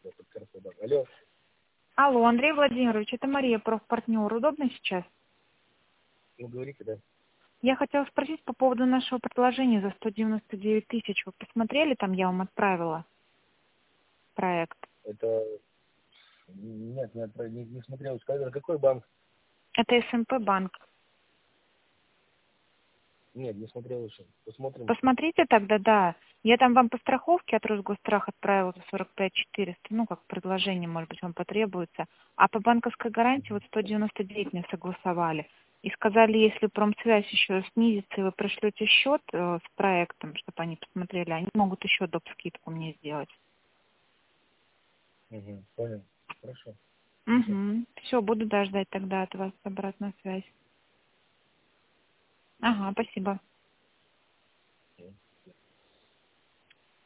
Краснодар. Алло. Алло, Андрей Владимирович, это Мария, профпартнер. Удобно сейчас? Ну, говорите, да. Я хотела спросить по поводу нашего предложения за 199 тысяч. Вы посмотрели, там я вам отправила проект. Это... Нет, не смотрел. Скажи, какой банк? Это СМП банк. Нет, не смотрел еще. Посмотрим. Посмотрите тогда, да. Я там вам по страховке от Росгострах отправила за 45 400. Ну, как предложение, может быть, вам потребуется. А по банковской гарантии вот 199 мне согласовали. И сказали, если промсвязь еще снизится, и вы пришлете счет с проектом, чтобы они посмотрели, они могут еще доп. Скидку мне сделать. Угу, понял. Хорошо. Спасибо. Угу. Все, буду ждать тогда от вас обратную связь. Ага, спасибо.